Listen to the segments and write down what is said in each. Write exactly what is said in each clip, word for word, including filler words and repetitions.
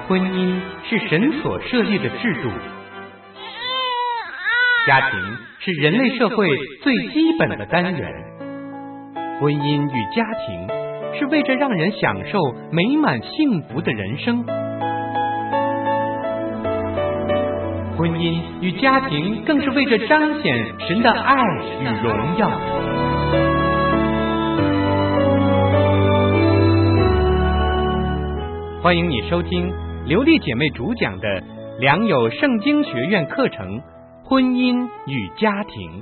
婚姻是神所设立的制度，家庭是人类社会最基本的单元。婚姻与家庭是为着让人享受美满幸福的人生。婚姻与家庭更是为着彰显神的爱与荣耀。欢迎你收听刘丽姐妹主讲的良友圣经学院课程《婚姻与家庭》。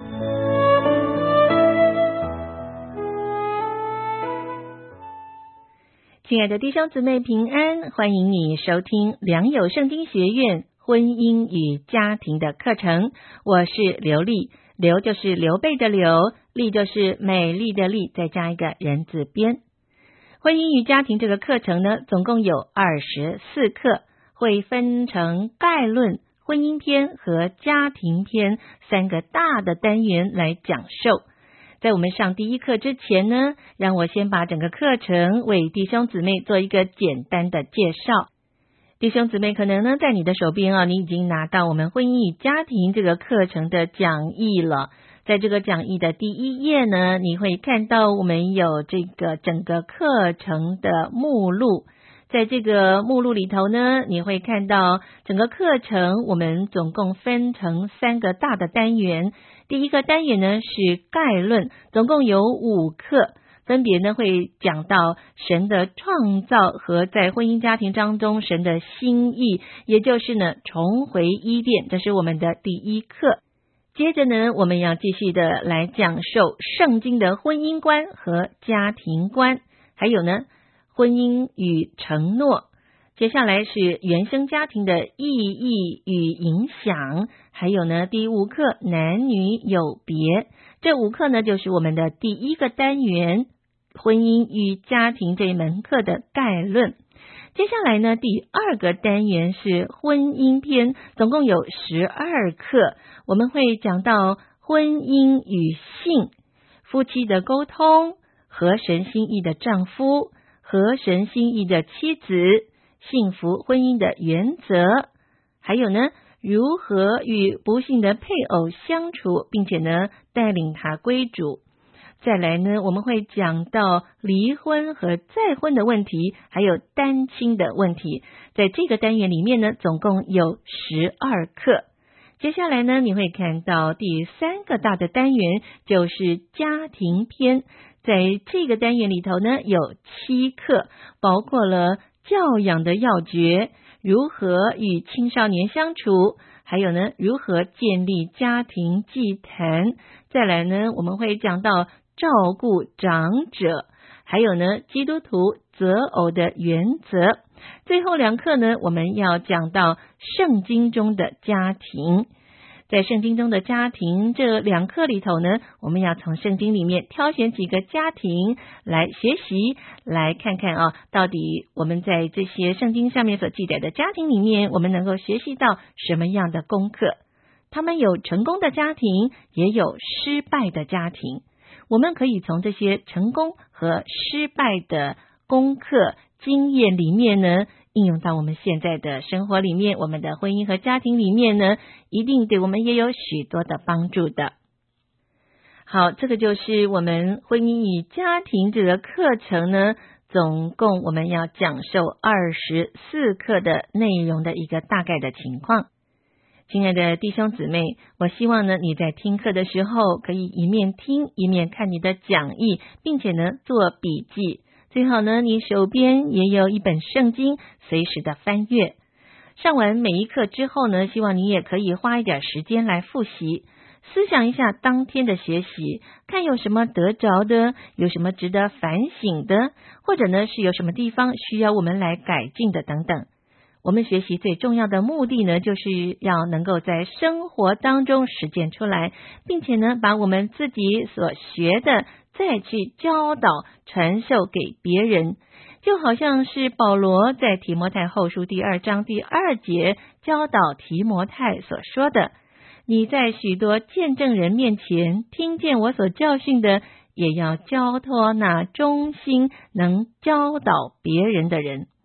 亲爱的弟兄姊妹平安，欢迎你收听良友圣经学院婚姻与家庭的课程。我是刘丽，刘就是刘备的刘，丽就是美丽的丽，再加一个人字边。婚姻与家庭这个课程呢，总共有二十四课，会分成概论、婚姻篇和家庭篇三个大的单元来讲授。在我们上第一课之前呢，让我先把整个课程为弟兄姊妹做一个简单的介绍。弟兄姊妹可能呢，在你的手边啊，你已经拿到我们婚姻与家庭这个课程的讲义了。在这个讲义的第一页呢，你会看到我们有这个整个课程的目录。在这个目录里头呢，你会看到整个课程我们总共分成三个大的单元。第一个单元呢是概论，总共有五课，分别呢会讲到神的创造和在婚姻家庭当中神的心意，也就是呢重回伊甸，这是我们的第一课。接着呢，我们要继续的来讲授圣经的婚姻观和家庭观，还有呢婚姻与承诺。接下来是原生家庭的意义与影响，还有呢第五课男女有别。这五课呢就是我们的第一个单元婚姻与家庭这一门课的概论。接下来呢，第二个单元是婚姻篇，总共有十二课，我们会讲到婚姻与性、夫妻的沟通、合神心意的丈夫、合神心意的妻子、幸福婚姻的原则，还有呢，如何与不幸的配偶相处，并且呢，带领他归主。再来呢，我们会讲到离婚和再婚的问题，还有单亲的问题。在这个单元里面呢，总共有十二课。接下来呢，你会看到第三个大的单元就是家庭篇。在这个单元里头呢，有七课，包括了教养的要诀，如何与青少年相处，还有呢，如何建立家庭祭坛。再来呢，我们会讲到照顾长者，还有呢，基督徒择偶的原则。最后两课呢，我们要讲到圣经中的家庭。在圣经中的家庭这两课里头呢，我们要从圣经里面挑选几个家庭来学习，来看看啊，到底我们在这些圣经上面所记载的家庭里面，我们能够学习到什么样的功课。他们有成功的家庭，也有失败的家庭。我们可以从这些成功和失败的功课经验里面呢，应用到我们现在的生活里面，我们的婚姻和家庭里面呢，一定对我们也有许多的帮助的。好，这个就是我们婚姻与家庭这个课程呢，总共我们要讲授二十四课的内容的一个大概的情况。亲爱的弟兄姊妹，我希望呢你在听课的时候可以一面听一面看你的讲义，并且呢做笔记。最好呢你手边也有一本圣经，随时的翻阅。上完每一课之后呢，希望你也可以花一点时间来复习，思想一下当天的学习，看有什么得着的，有什么值得反省的，或者呢是有什么地方需要我们来改进的等等。我们学习最重要的目的呢，就是要能够在生活当中实践出来，并且呢，把我们自己所学的再去教导传授给别人。就好像是保罗在提摩太后书第二章第二节教导提摩太所说的，你在许多见证人面前听见我所教训的，也要交托那忠心能教导别人的人。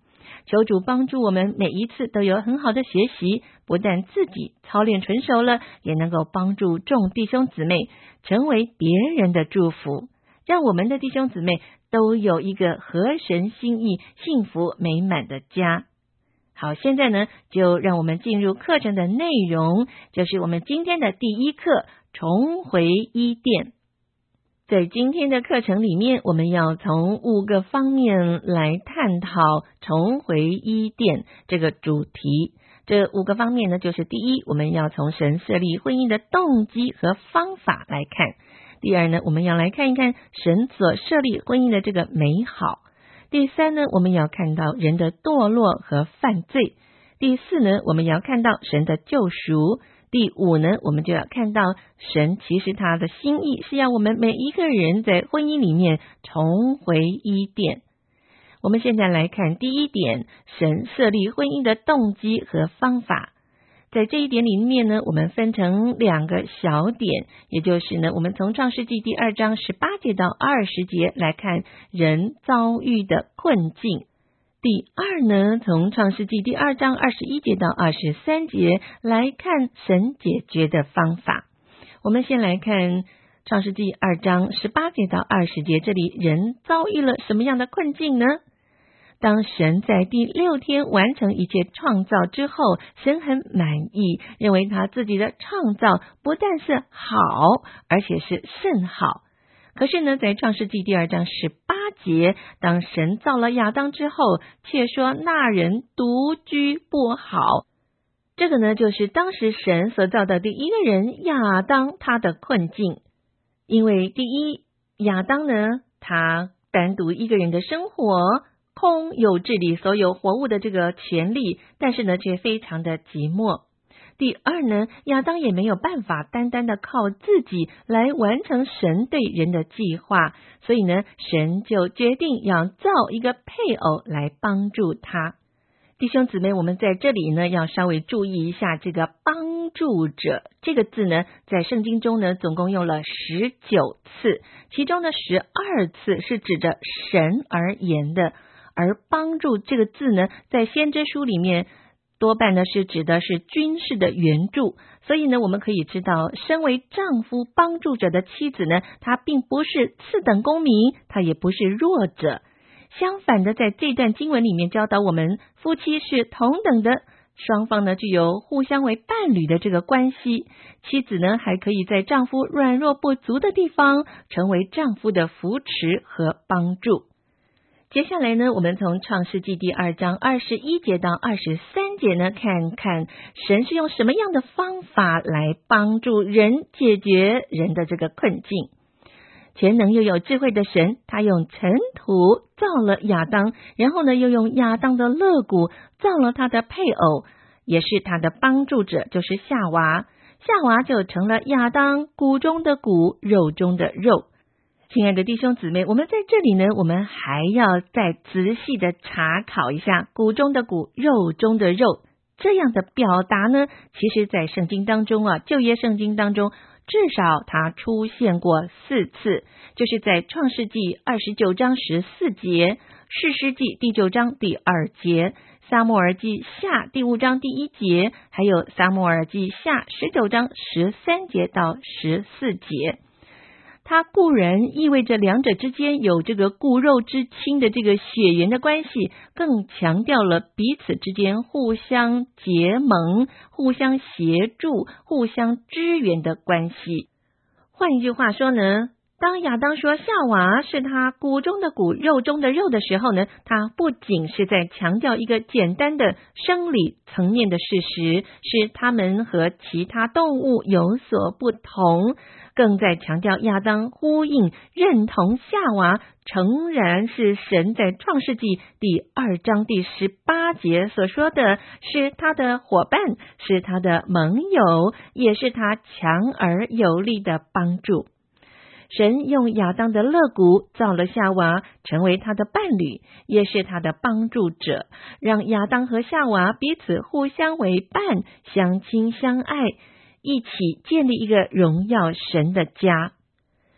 求主帮助我们每一次都有很好的学习，不但自己操练纯熟了，也能够帮助众弟兄姊妹成为别人的祝福，让我们的弟兄姊妹都有一个合神心意、幸福美满的家。好，现在呢，就让我们进入课程的内容，就是我们今天的第一课，重回伊甸。在今天的课程里面，我们要从五个方面来探讨重回伊甸这个主题。这五个方面呢，就是第一，我们要从神设立婚姻的动机和方法来看；第二呢，我们要来看一看神所设立婚姻的这个美好；第三呢，我们要看到人的堕落和犯罪；第四呢，我们要看到神的救赎；第五呢，我们就要看到神其实他的心意是要我们每一个人在婚姻里面重回伊甸。我们现在来看第一点，神设立婚姻的动机和方法。在这一点里面呢，我们分成两个小点，也就是呢，我们从创世纪第二章十八节到二十节来看人遭遇的困境。第二呢，从创世纪第二章二十一节到二十三节来看神解决的方法。我们先来看创世纪二章十八节到二十节，这里人遭遇了什么样的困境呢？当神在第六天完成一切创造之后，神很满意，认为他自己的创造不但是好，而且是甚好。可是呢，在创世纪第二章十八节，当神造了亚当之后，却说那人独居不好。这个呢，就是当时神所造的第一个人亚当他的困境。因为第一，亚当呢，他单独一个人的生活，空有治理所有活物的这个权利，但是呢，却非常的寂寞。第二呢，亚当也没有办法单单的靠自己来完成神对人的计划，所以呢，神就决定要造一个配偶来帮助他。弟兄姊妹，我们在这里呢，要稍微注意一下这个帮助者这个字呢，在圣经中呢，总共用了十九次，其中的十二次是指着神而言的，而帮助这个字呢，在先知书里面多半呢是指的是军事的援助，所以呢，我们可以知道，身为丈夫帮助者的妻子呢，她并不是次等公民，她也不是弱者。相反的，在这段经文里面教导我们，夫妻是同等的，双方呢具有互相为伴侣的这个关系。妻子呢还可以在丈夫软弱不足的地方，成为丈夫的扶持和帮助。接下来呢，我们从创世纪第二章二十一节到二十三节呢，看看神是用什么样的方法来帮助人解决人的这个困境。全能又有智慧的神，他用尘土造了亚当，然后呢，又用亚当的肋骨造了他的配偶，也是他的帮助者，就是夏娃。夏娃就成了亚当骨中的骨，肉中的肉。亲爱的弟兄姊妹，我们在这里呢，我们还要再仔细的查考一下骨中的骨，肉中的肉这样的表达呢，其实在圣经当中啊，旧约圣经当中至少它出现过四次，就是在创世纪二十九章十四节，士师记第九章第二节，撒母耳记下第五章第一节，还有撒母耳记下十九章十三节到十四节。它固然意味着两者之间有这个骨肉之亲的这个血缘的关系，更强调了彼此之间互相结盟、互相协助、互相支援的关系。换一句话说呢，当亚当说夏娃是他骨中的骨、肉中的肉的时候呢，他不仅是在强调一个简单的生理层面的事实，是他们和其他动物有所不同，更在强调亚当呼应认同夏娃诚然是神在创世纪第二章第十八节所说的，是他的伙伴，是他的盟友，也是他强而有力的帮助。神用亚当的肋骨造了夏娃，成为他的伴侣，也是他的帮助者，让亚当和夏娃彼此互相为伴，相亲相爱，一起建立一个荣耀神的家。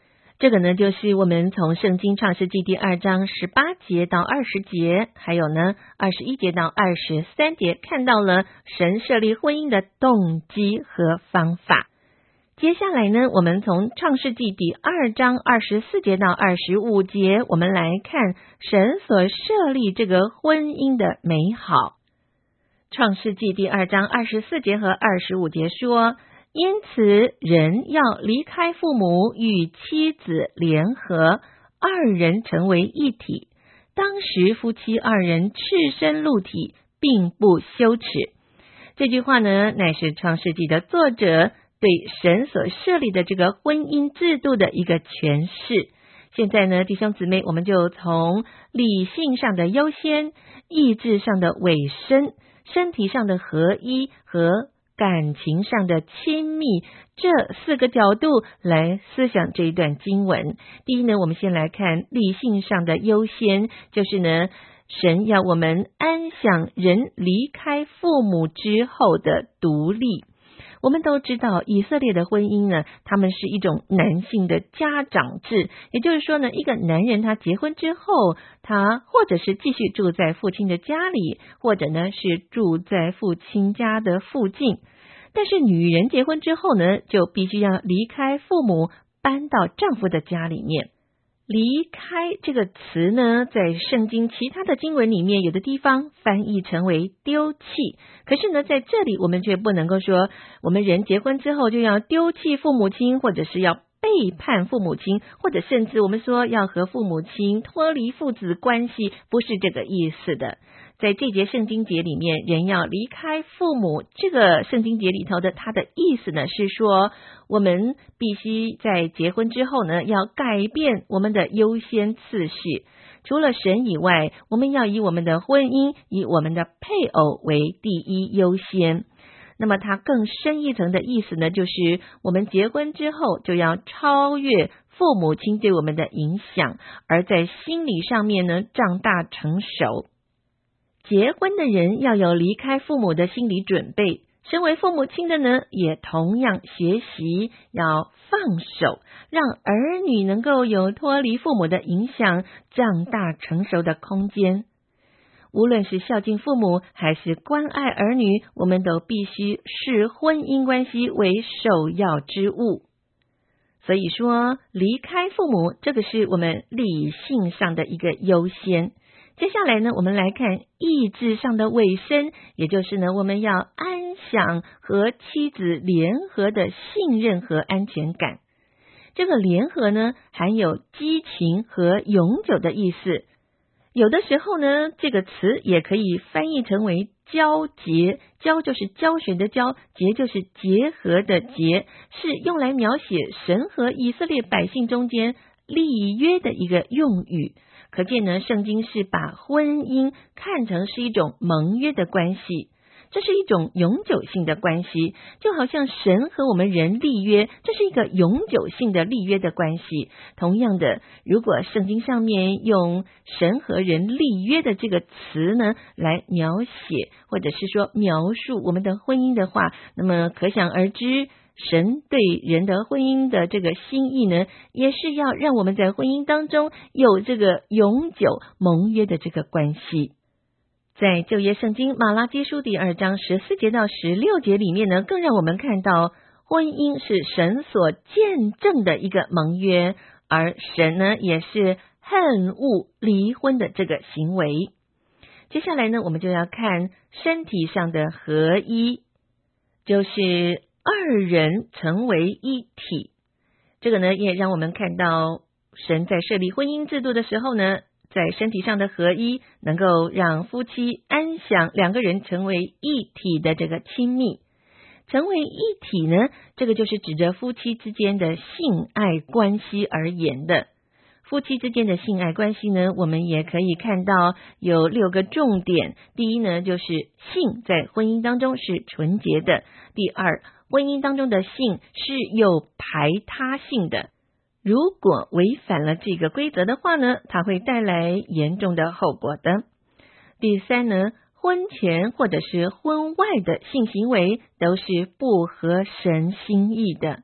这个呢，就是我们从圣经创世纪第二章十八节到二十节，还有呢二十一节到二十三节，看到了神设立婚姻的动机和方法。接下来呢，我们从创世纪第二章二十四节到二十五节，我们来看神所设立这个婚姻的美好。创世纪第二章二十四节和二十五节说，因此人要离开父母，与妻子联合，二人成为一体。当时夫妻二人赤身露体，并不羞耻。这句话呢，乃是创世纪的作者对神所设立的这个婚姻制度的一个诠释。现在呢，弟兄姊妹，我们就从理性上的优先、意志上的委身、身体上的合一和感情上的亲密这四个角度来思想这一段经文。第一呢，我们先来看理性上的优先，就是呢，神要我们安享人离开父母之后的独立。我们都知道以色列的婚姻呢，他们是一种男性的家长制，也就是说呢，一个男人他结婚之后，他或者是继续住在父亲的家里，或者呢是住在父亲家的附近。但是女人结婚之后呢，就必须要离开父母，搬到丈夫的家里面。离开这个词呢，在圣经其他的经文里面，有的地方翻译成为丢弃。可是呢，在这里我们却不能够说，我们人结婚之后就要丢弃父母亲，或者是要背叛父母亲，或者甚至我们说要和父母亲脱离父子关系，不是这个意思的。在这节圣经节里面，人要离开父母，这个圣经节里头的它的意思呢，是说我们必须在结婚之后呢，要改变我们的优先次序。除了神以外，我们要以我们的婚姻，以我们的配偶为第一优先。那么它更深一层的意思呢，就是我们结婚之后就要超越父母亲对我们的影响，而在心理上面呢，长大成熟。结婚的人要有离开父母的心理准备，身为父母亲的呢，也同样学习要放手，让儿女能够有脱离父母的影响，长大成熟的空间。无论是孝敬父母还是关爱儿女，我们都必须视婚姻关系为首要之务。所以说，离开父母，这个是我们理性上的一个优先。接下来呢，我们来看意志上的委身，也就是呢，我们要安享和妻子联合的信任和安全感。这个联合呢，含有激情和永久的意思。有的时候呢，这个词也可以翻译成为交结，交就是教学的交，结就是结合的结，是用来描写神和以色列百姓中间立约的一个用语。可见呢，圣经是把婚姻看成是一种盟约的关系，这是一种永久性的关系，就好像神和我们人立约，这是一个永久性的立约的关系。同样的，如果圣经上面用神和人立约的这个词呢，来描写或者是说描述我们的婚姻的话，那么可想而知，神对人的婚姻的这个心意呢，也是要让我们在婚姻当中有这个永久盟约的这个关系。在旧约圣经马拉基书第二章十四节到十六节里面呢，更让我们看到婚姻是神所见证的一个盟约，而神呢也是恨恶离婚的这个行为。接下来呢，我们就要看身体上的合一，就是二人成为一体。这个呢，也让我们看到神在设立婚姻制度的时候呢，在身体上的合一，能够让夫妻安享两个人成为一体的这个亲密。成为一体呢，这个就是指着夫妻之间的性爱关系而言的。夫妻之间的性爱关系呢，我们也可以看到有六个重点。第一呢，就是性在婚姻当中是纯洁的。第二，婚姻当中的性是有排他性的，如果违反了这个规则的话呢，它会带来严重的后果的。第三呢，婚前或者是婚外的性行为都是不合神心意的。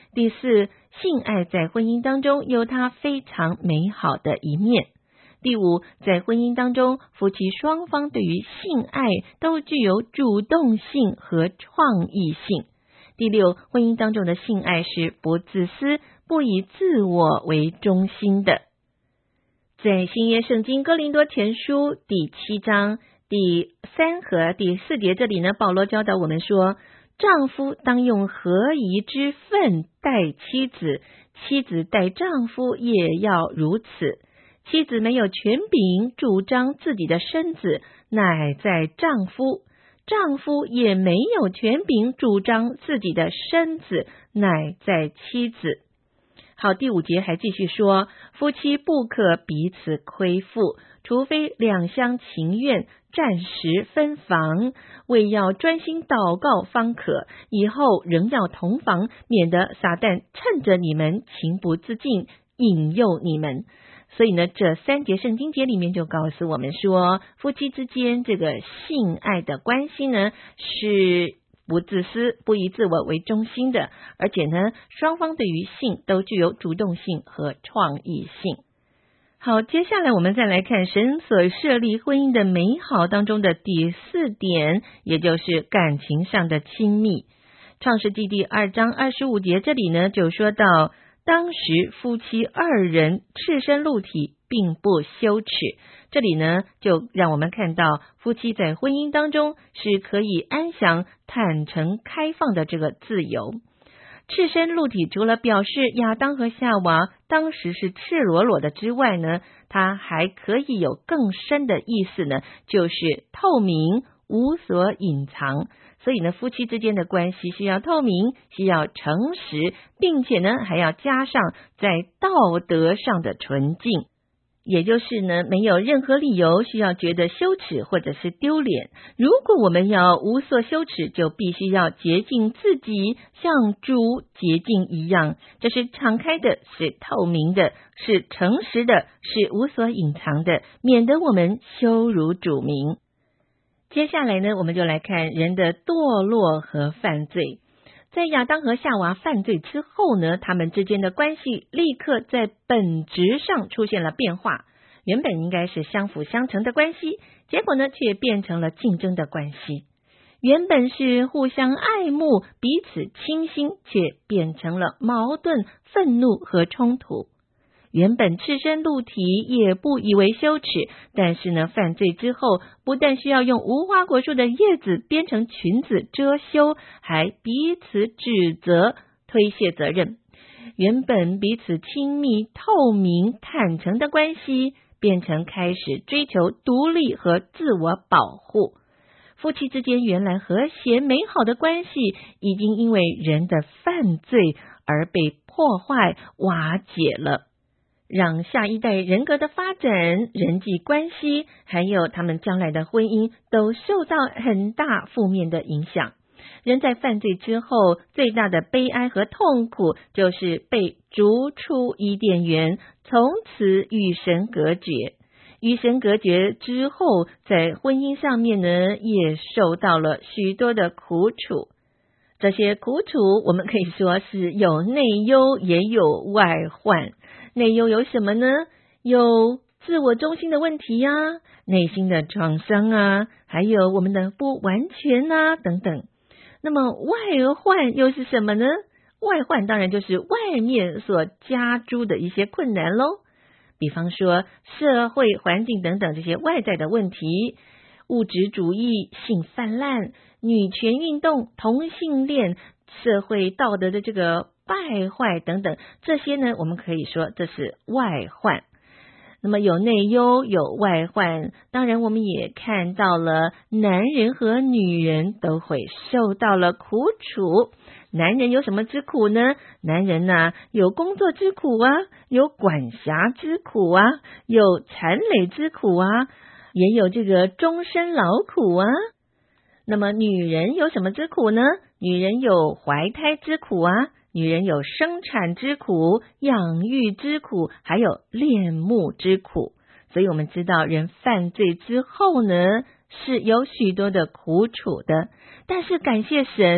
第四，性爱在婚姻当中有它非常美好的一面。第五，在婚姻当中，夫妻双方对于性爱都具有主动性和创意性。第六，婚姻当中的性爱是不自私、不以自我为中心的。在新约圣经哥林多前书第七章第三和第四节这里呢，保罗教导我们说，丈夫当用合宜之分待妻子，妻子待丈夫也要如此。妻子没有权柄主张自己的身子，乃在丈夫；丈夫也没有权柄主张自己的身子，乃在妻子。好，第五节还继续说，夫妻不可彼此亏负，除非两厢情愿，暂时分房，为要专心祷告方可，以后仍要同房，免得撒旦趁着你们情不自禁，引诱你们。所以呢，这三节圣经节里面就告诉我们说，夫妻之间这个性爱的关系呢，是不自私、不以自我为中心的，而且呢，双方对于性都具有主动性和创意性。好，接下来我们再来看神所设立婚姻的美好当中的第四点，也就是感情上的亲密。创世纪第二章二十五节这里呢，就说到，当时夫妻二人赤身露体，并不羞耻。这里呢，就让我们看到夫妻在婚姻当中是可以安详、坦诚、开放的这个自由。赤身露体除了表示亚当和夏娃当时是赤裸裸的之外呢，它还可以有更深的意思呢，就是透明、无所隐藏。所以呢，夫妻之间的关系需要透明，需要诚实，并且呢，还要加上在道德上的纯净。也就是呢，没有任何理由需要觉得羞耻或者是丢脸。如果我们要无所羞耻，就必须要洁净自己，像主洁净一样。这是敞开的，是透明的，是诚实的，是无所隐藏的，免得我们羞辱主名。接下来呢，我们就来看人的堕落和犯罪。在亚当和夏娃犯罪之后呢，他们之间的关系立刻在本质上出现了变化。原本应该是相辅相成的关系，结果呢，却变成了竞争的关系。原本是互相爱慕、彼此倾心，却变成了矛盾、愤怒和冲突。原本赤身露体也不以为羞耻，但是呢，犯罪之后不但需要用无花果树的叶子编成裙子遮羞，还彼此指责、推卸责任。原本彼此亲密、透明、坦诚的关系，变成开始追求独立和自我保护。夫妻之间原来和谐美好的关系，已经因为人的犯罪而被破坏、瓦解了。让下一代人格的发展、人际关系，还有他们将来的婚姻，都受到很大负面的影响。人在犯罪之后，最大的悲哀和痛苦，就是被逐出伊甸园，从此与神隔绝。与神隔绝之后，在婚姻上面呢，也受到了许多的苦楚。这些苦楚，我们可以说是有内忧，也有外患。内忧有什么呢？有自我中心的问题呀、啊，内心的创伤啊，还有我们的不完全啊等等。那么外患又是什么呢？外患当然就是外面所加诸的一些困难咯，比方说社会环境等等这些外在的问题，物质主义、性泛滥、女权运动、同性恋、社会道德的这个败坏等等，这些呢，我们可以说这是外患。那么有内忧，有外患，当然我们也看到了男人和女人都会受到了苦楚。男人有什么之苦呢？男人呢、啊，有工作之苦啊，有管辖之苦啊，有残累之苦啊，也有这个终身劳苦啊。那么女人有什么之苦呢？女人有怀胎之苦啊，女人有生产之苦、养育之苦，还有恋慕之苦。所以我们知道人犯罪之后呢，是有许多的苦楚的。但是感谢神，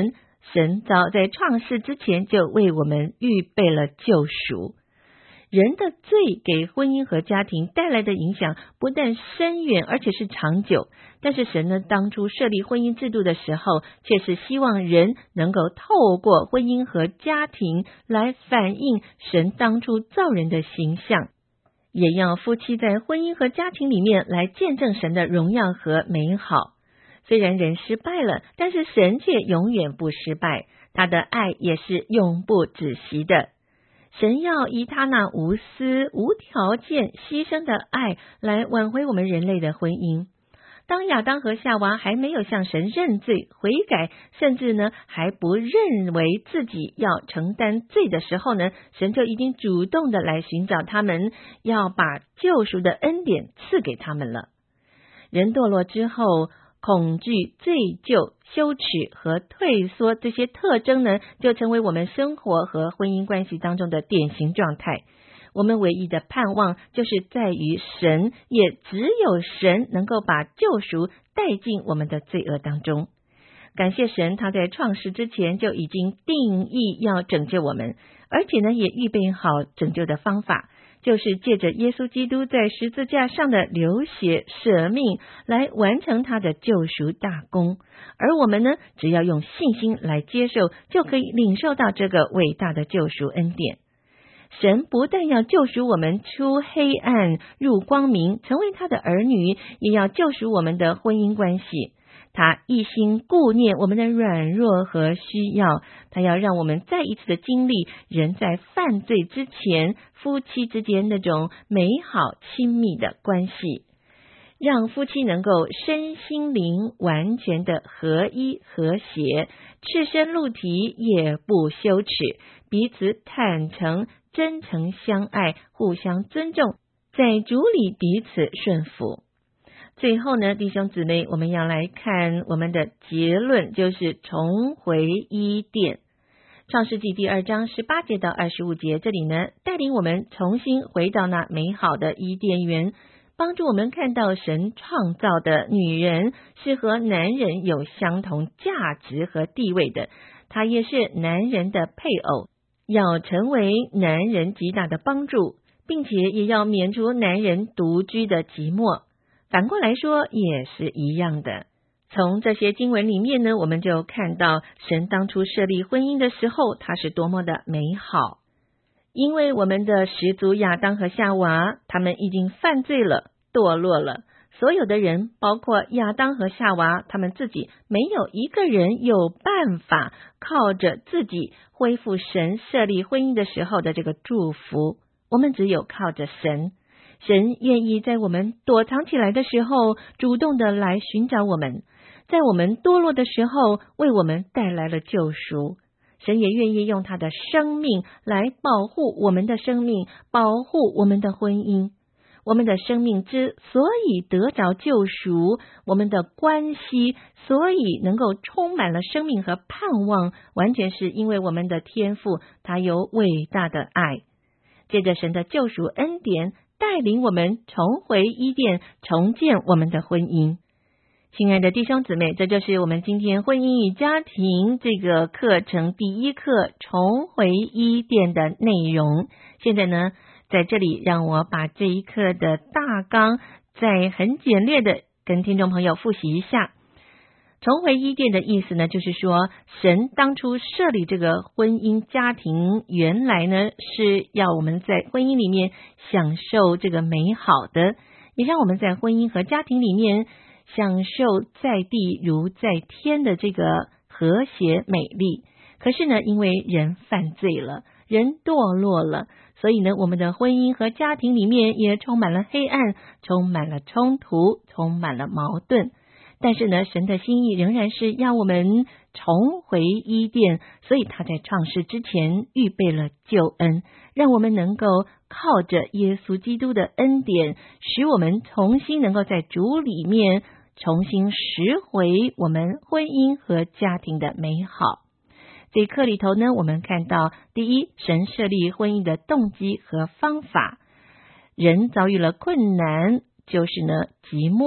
神早在创世之前就为我们预备了救赎。人的罪给婚姻和家庭带来的影响不但深远，而且是长久。但是神呢，当初设立婚姻制度的时候，却是希望人能够透过婚姻和家庭来反映神当初造人的形象，也要夫妻在婚姻和家庭里面来见证神的荣耀和美好。虽然人失败了，但是神却永远不失败，他的爱也是永不止息的。神要以他那无私、无条件、牺牲的爱来挽回我们人类的婚姻。当亚当和夏娃还没有向神认罪、悔改，甚至呢还不认为自己要承担罪的时候呢，神就已经主动的来寻找他们，要把救赎的恩典赐给他们了。人堕落之后，恐惧、罪疚、羞耻和退缩这些特征呢，就成为我们生活和婚姻关系当中的典型状态。我们唯一的盼望就是在于神，也只有神能够把救赎带进我们的罪恶当中。感谢神，他在创世之前就已经定义要拯救我们，而且呢也预备好拯救的方法，就是借着耶稣基督在十字架上的流血舍命来完成他的救赎大功。而我们呢，只要用信心来接受，就可以领受到这个伟大的救赎恩典。神不但要救赎我们出黑暗入光明，成为他的儿女，也要救赎我们的婚姻关系。他一心顾念我们的软弱和需要，他要让我们再一次的经历人在犯罪之前夫妻之间那种美好亲密的关系，让夫妻能够身心灵完全的合一和谐，赤身露体也不羞耻，彼此坦诚真诚相爱，互相尊重，在主里彼此顺服。最后呢，弟兄姊妹，我们要来看我们的结论，就是重回伊甸。创世纪第二章十八节到二十五节，这里呢带领我们重新回到那美好的伊甸园，帮助我们看到神创造的女人是和男人有相同价值和地位的，她也是男人的配偶，要成为男人极大的帮助，并且也要免除男人独居的寂寞。反过来说也是一样的。从这些经文里面呢，我们就看到神当初设立婚姻的时候，它是多么的美好。因为我们的始祖亚当和夏娃，他们已经犯罪了，堕落了。所有的人，包括亚当和夏娃，他们自己没有一个人有办法靠着自己恢复神设立婚姻的时候的这个祝福，我们只有靠着神。神愿意在我们躲藏起来的时候，主动的来寻找我们，在我们堕落的时候，为我们带来了救赎。神也愿意用他的生命来保护我们的生命，保护我们的婚姻。我们的生命之所以得着救赎，我们的关系所以能够充满了生命和盼望，完全是因为我们的天父他有伟大的爱。借着神的救赎恩典，带领我们重回伊甸，重建我们的婚姻。亲爱的弟兄姊妹，这就是我们今天婚姻与家庭这个课程第一课重回伊甸的内容。现在呢，在这里让我把这一课的大纲再很简略的跟听众朋友复习一下。重回伊甸的意思呢，就是说神当初设立这个婚姻家庭，原来呢是要我们在婚姻里面享受这个美好的，也让我们在婚姻和家庭里面享受在地如在天的这个和谐美丽。可是呢，因为人犯罪了，人堕落了，所以呢，我们的婚姻和家庭里面也充满了黑暗，充满了冲突，充满了矛盾。但是呢，神的心意仍然是要我们重回伊甸，所以他在创世之前预备了救恩，让我们能够靠着耶稣基督的恩典，使我们重新能够在主里面重新拾回我们婚姻和家庭的美好。这一课里头呢，我们看到第一，神设立婚姻的动机和方法。人遭遇了困难，就是呢寂寞，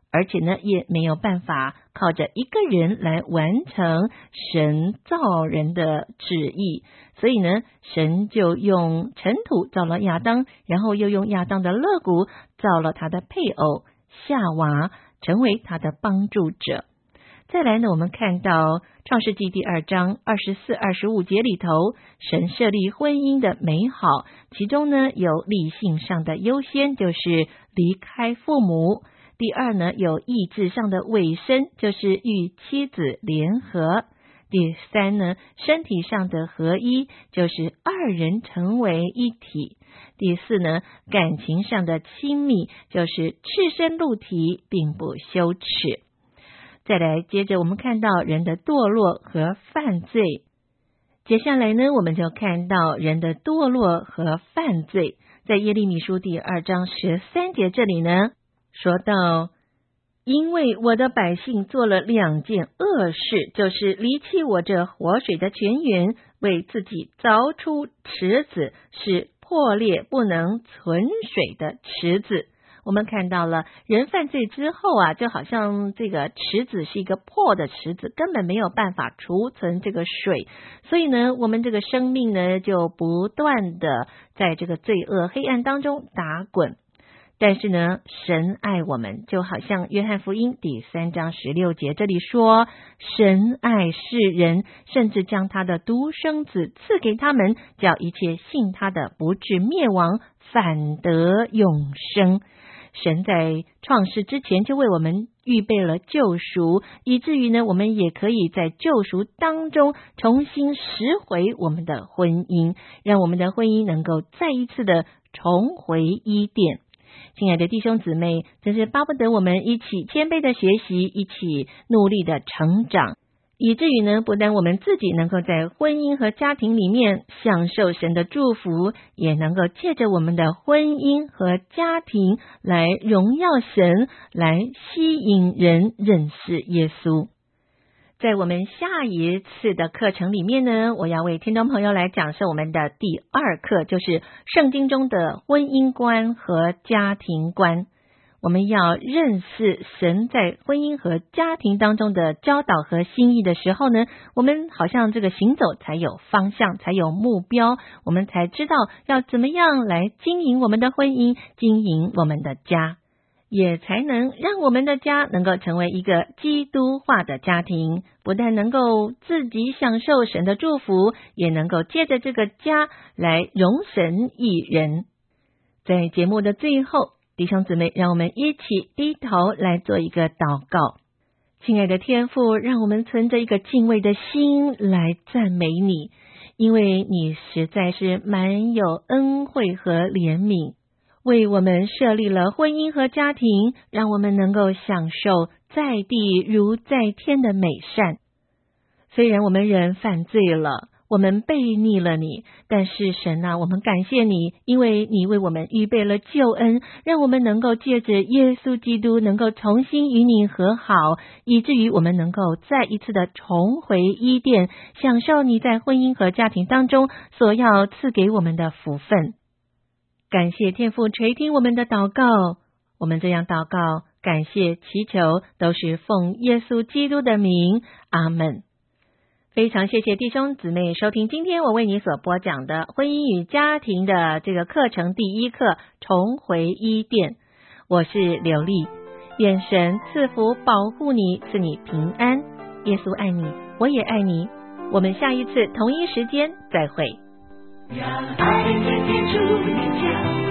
而且呢，也没有办法靠着一个人来完成神造人的旨意，所以呢，神就用尘土造了亚当，然后又用亚当的肋骨造了他的配偶夏娃，成为他的帮助者。再来呢，我们看到创世纪第二章二十四、二十五节里头，神设立婚姻的美好，其中呢有理性上的优先，就是离开父母；第二呢，有意志上的委身，就是与妻子联合；第三呢，身体上的合一，就是二人成为一体；第四呢，感情上的亲密，就是赤身露体，并不羞耻。再来，接着我们看到人的堕落和犯罪。接下来呢，我们就看到人的堕落和犯罪。在耶利米书第二章十三节这里呢，说到，因为我的百姓做了两件恶事，就是离弃我这活水的泉源，为自己凿出池子，是破裂不能存水的池子。我们看到了人犯罪之后啊，就好像这个池子是一个破的池子，根本没有办法储存这个水，所以呢，我们这个生命呢就不断的在这个罪恶黑暗当中打滚。但是呢，神爱我们，就好像约翰福音第三章十六节这里说，神爱世人，甚至将他的独生子赐给他们，叫一切信他的不至灭亡，反得永生。神在创世之前就为我们预备了救赎，以至于呢，我们也可以在救赎当中重新拾回我们的婚姻，让我们的婚姻能够再一次的重回伊甸。亲爱的弟兄姊妹，真是巴不得我们一起谦卑的学习，一起努力的成长，以至于呢，不但我们自己能够在婚姻和家庭里面享受神的祝福，也能够借着我们的婚姻和家庭来荣耀神，来吸引人认识耶稣。在我们下一次的课程里面呢，我要为听众朋友来讲授我们的第二课，就是圣经中的婚姻观和家庭观。我们要认识神在婚姻和家庭当中的教导和心意的时候呢，我们好像这个行走才有方向，才有目标，我们才知道要怎么样来经营我们的婚姻，经营我们的家，也才能让我们的家能够成为一个基督化的家庭，不但能够自己享受神的祝福，也能够借着这个家来荣神益人。在节目的最后，弟兄姊妹，让我们一起低头来做一个祷告。亲爱的天父，让我们存着一个敬畏的心来赞美你，因为你实在是满有恩惠和怜悯，为我们设立了婚姻和家庭，让我们能够享受在地如在天的美善。虽然我们人犯罪了，我们悖逆了你，但是神啊，我们感谢你，因为你为我们预备了救恩，让我们能够借着耶稣基督能够重新与你和好，以至于我们能够再一次的重回伊甸，享受你在婚姻和家庭当中所要赐给我们的福分。感谢天父垂听我们的祷告，我们这样祷告，感谢祈求，都是奉耶稣基督的名，阿们。非常谢谢弟兄姊妹收听今天我为你所播讲的婚姻与家庭的这个课程第一课，重回伊甸。我是刘丽，愿神赐福保护你，赐你平安。耶稣爱你，我也爱你。我们下一次同一时间再会。让爱在天主你家